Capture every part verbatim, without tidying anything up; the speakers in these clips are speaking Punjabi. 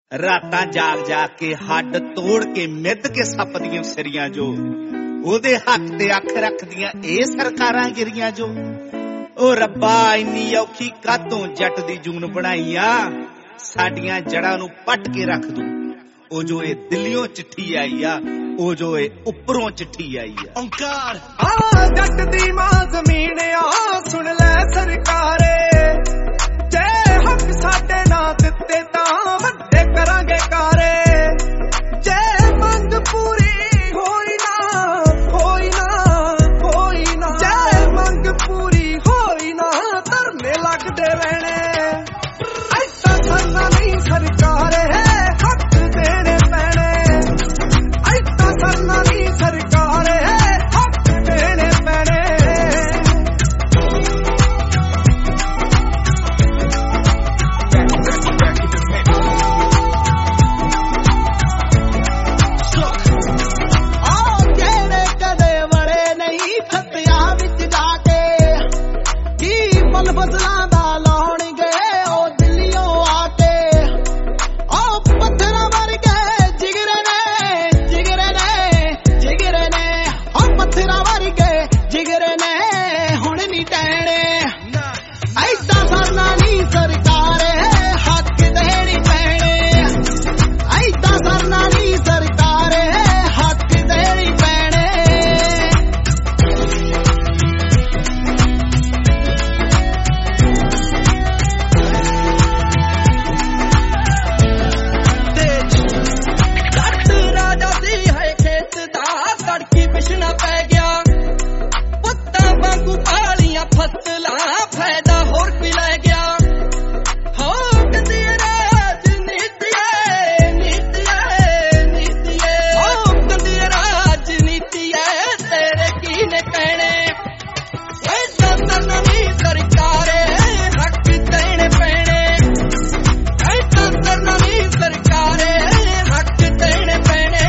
ਰਾਤਾਂ ਜਾਗ ਜਾਗ ਕੇ ਹੱਡ ਤੋੜ ਕੇ ਮਿੱਧ ਕੇ ਸੱਪ ਦੀਆਂ ਸਿਰੀਆਂ ਜੋ ਉਹਦੇ ਹੱਥ ਤੇ ਅੱਖ ਰੱਖਦੀਆਂ ਇਹ ਸਰਕਾਰਾਂ ਗਿਰੀਆਂ ਜੋ। ਉਹ ਰੱਬਾ ਇੰਨੀ ਔਖੀ ਕਾਤੋਂ ਜੱਟ ਦੀ ਜੂਨ ਬਣਾਈ ਆ, ਸਾਡੀਆਂ ਜੜਾਂ ਨੂੰ ਪੱਟ ਕੇ ਰੱਖ ਦੂ। ਉਹ ਜੋ ਇਹ ਦਿੱਲੀਓਂ ਚਿੱਠੀ ਆਈ ਆ, ਉਹ ਜੋ ਇਹ ਉੱਪਰੋਂ ਚਿੱਠੀ ਆਈ ਆ। ਓਂਕਾਰ ਆ ਜੱਟ ਦੀ ਮਾਂ ਜ਼ਮੀਨ ਆ, ਸੁਣ ਲੈ ਸਰਕਾਰੇ, ਜੇ ਹੱਕ ਸਾਡੇ ਨਾ ਦਿੱਤੇ ਤਾਂ ਵੱਡੇ ਕਰਾਂਗੇ ਕਾਰੇ। ਜੇ ਮੰਗ ਪੂਰੀ ਹੋਈ ਨਾ ਹੋਈ ਨਾ ਹੋਈ ਨਾ, ਜੇ ਮੰਗ ਪੂਰੀ ਹੋਈ ਨਾ ਧਰਨੇ ਲੱਗਦੇ ਰਹਿਣੇ। ਐਸਾ ਸਰਨਾ ਨਹੀਂ ਸਰਕਾਰੇ, ਹੱਕ ਦੇਣੇ ਪੈਣੇ। ਐਸਾ ਸਰਨਾ ਨਹੀਂ ਸਰਕਾਰੇ, ਹੱਕ ਦੇਣੇ ਪੈਣੇ। ਫਸਲਾਂ ਦਾ ਲਾਉਣਗੇ ਉਹ ਦਿੱਲੀਓਂ ਆ ਕੇ, ਉਹ ਪੱਥਰਾਂ ਵਰਗੇ ਜਿਗਰੇ ਨੇ ਜਿਗਰੇ ਨੇ ਜਿਗਰੇ ਨੇ, ਉਹ ਪੱਥਰਾਂ ਵਰਗੇ ਜਿਗਰੇ ਨੇ ਹੁਣ ਨੀ ਟਹਿਣੇ। ਐਦਾਂ ਸਰਨਾ ਨੀ ਸਰਕਾਰੇ, ਹੱਕ ਦੇਣੀ ਪੈਣੇ। ਐਦਾਂ ਸਰਨਾ ਨੀ ਸਰਕਾਰੇ, ਹੱਕ ਦੇਣੀ ਪੈਣੇ। ਪਿਛਣਾ ਪੈ ਗਿਆ ਪੁੱਤਾਂ ਵਾਂਗੂ ਪਾਲੀਆਂ ਫਸਲਾਂ, ਫਾਇਦਾ ਹੋਰ ਕੋਈ ਲੈ ਗਿਆ। ਹੋ ਕੰਦੀ ਰਾਜਨੀਤੀਏ ਨੀਤੀਏ ਨੀਤੀਏ, ਹੋ ਕੰਦੀ ਰਾਜਨੀਤੀਏ ਤੇਰੇ ਕੀ ਨੇ ਕਹਿਣੇ। ਐਦਾਂ ਸਰਨਾ ਨੀ ਸਰਕਾਰੇ, ਹੱਕ ਦੇਣੇ ਪੈਣੇ। ਐਦਾਂ ਸਰਨਾ ਨੀ ਸਰਕਾਰੇ, ਹੱਕ ਦੇਣੇ ਪੈਣੇ।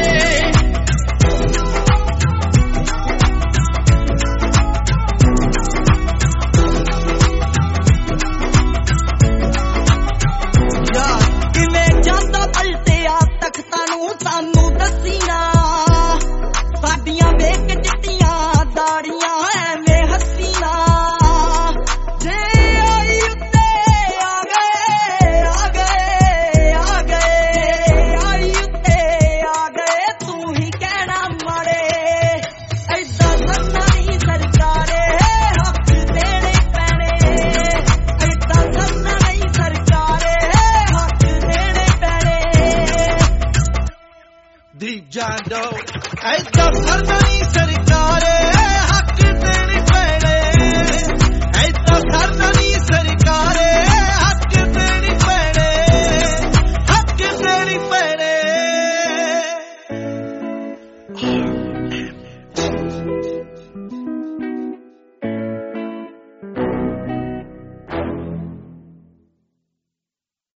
ਤਖਤਾਂ ਨੂੰ ਸਾਨੂੰ ਦੱਸੀ ਨਾ, ਸਾਡੀਆਂ ਵੇਖ ਚਿੱਟੀਆਂ ਦਾੜੀਆਂ ਐਵੇਂ ਹੱਸੀ ਨਾ। ਜੇ ਆਈ ਉੱਤੇ ਆ ਗਏ ਆ ਗਏ ਆ ਗਏ, ਆਈ ਉੱਤੇ ਆ ਗਏ ਤੂੰ ਹੀ ਕਹਿਣਾ ਮਾੜੇ। ਐਦਾਂ ਸਰਨਾ ਨੀ ਸਰਕਾਰੇ, ਹੱਕ ਦੇਣੇ ਪੈਣੇ। ਐਦਾਂ ਸਰਨਾ ਨੀ ਸਰਕਾਰੇ, ਹੱਕ ਦੇਣੇ ਪੈਣੇ। ਦੀ ਜਾਂਦੋ ਐਦਾਂ ਸਰਨਾ ਨੀ ਸਰਕਾਰੇ, ਹੱਕ ਦੇਣੇ ਪੈਣੇ। ਐਦਾਂ ਸਰਨਾ ਨੀ ਸਰਕਾਰੇ, ਹੱਕ ਦੇਣੇ ਪੈਣੇ। ਹੱਕ ਦੇਣੇ ਪੈਣੇ।